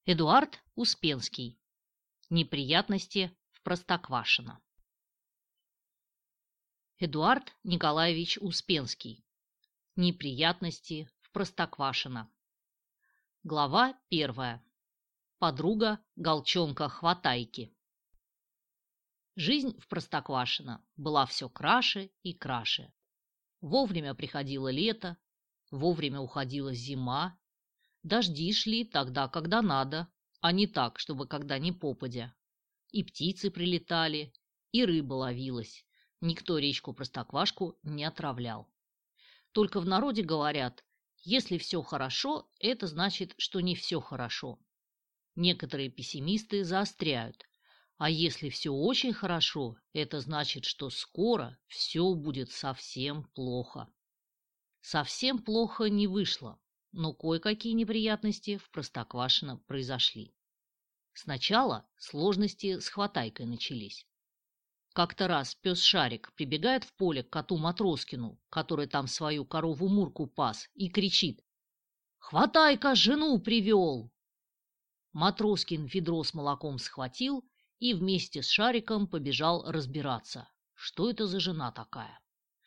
Эдуард Успенский. Неприятности в Простоквашино. Эдуард Николаевич Успенский. Неприятности в Простоквашино. Глава 1. Подруга Голчонка Хватайки. Жизнь в Простоквашино была все краше и краше. Вовремя приходило лето, вовремя уходила зима. Дожди шли тогда, когда надо, а не так, чтобы когда ни попадя. И птицы прилетали, и рыба ловилась. Никто речку Простоквашку не отравлял. Только в народе говорят, если все хорошо, это значит, что не все хорошо. Некоторые пессимисты заостряют, а если все очень хорошо, это значит, что скоро все будет совсем плохо. Совсем плохо не вышло. Но кое-какие неприятности в Простоквашино произошли. Сначала сложности с Хватайкой начались. Как-то раз пес Шарик прибегает в поле к коту Матроскину, который там свою корову Мурку пас, и кричит: «Хватайка жену привел!» Матроскин ведро с молоком схватил и вместе с Шариком побежал разбираться, что это за жена такая.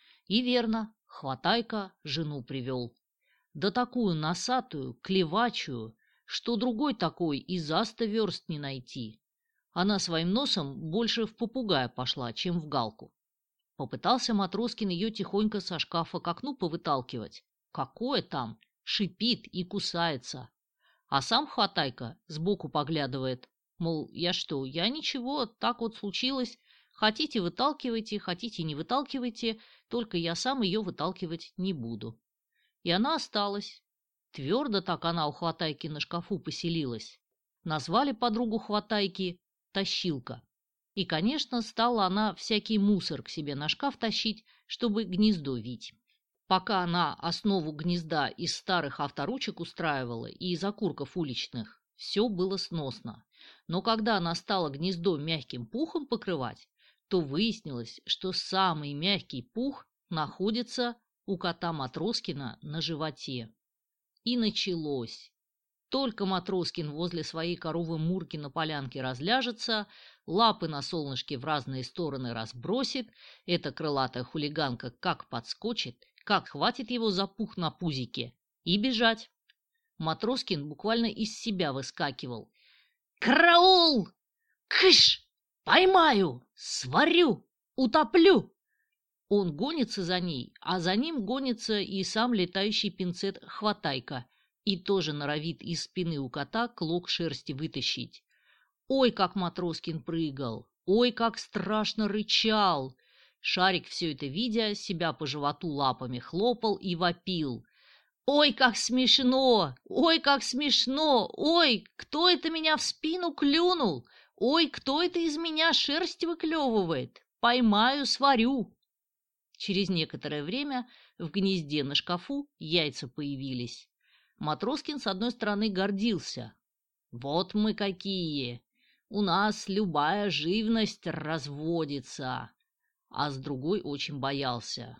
И верно, Хватайка жену привел. Да такую носатую, клевачую, что другой такой и за 100 верст не найти. Она своим носом больше в попугая пошла, чем в галку. Попытался Матроскин ее тихонько со шкафа к окну повыталкивать. Какое там! Шипит и кусается. А сам Хватайка сбоку поглядывает. Мол, я что, я ничего, так вот случилось. Хотите выталкивайте, хотите не выталкивайте, только я сам ее выталкивать не буду. И она осталась. Твердо так она у Хватайки на шкафу поселилась. Назвали подругу Хватайки Тащилка. И, конечно, стала она всякий мусор к себе на шкаф тащить, чтобы гнездо вить. Пока она основу гнезда из старых авторучек устраивала и из окурков уличных, все было сносно. Но когда она стала гнездо мягким пухом покрывать, то выяснилось, что самый мягкий пух находится у кота Матроскина на животе. И началось. Только Матроскин возле своей коровы Мурки на полянке разляжется, лапы на солнышке в разные стороны разбросит, эта крылатая хулиганка как подскочит, как хватит его за пух на пузике, и бежать. Матроскин буквально из себя выскакивал. «Караул! Кыш! Поймаю! Сварю! Утоплю!» Он гонится за ней, а за ним гонится и сам летающий пинцет Хватайка, и тоже норовит из спины у кота клок шерсти вытащить. Ой, как Матроскин прыгал! Ой, как страшно рычал! Шарик, все это видя, себя по животу лапами хлопал и вопил. «Ой, как смешно! Ой, как смешно! Ой, кто это меня в спину клюнул? Ой, кто это из меня шерсть выклевывает? Поймаю, сварю!» Через некоторое время в гнезде на шкафу яйца появились. Матроскин с одной стороны гордился. «Вот мы какие! У нас любая живность разводится!» А с другой очень боялся.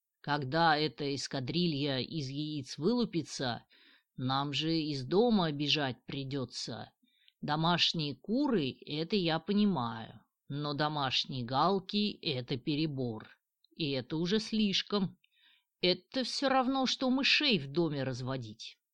Когда эта эскадрилья из яиц вылупится, нам же из дома бежать придется. Домашние куры — это я понимаю, но домашние галки — это перебор. И это уже слишком. Это все равно, что мышей в доме разводить.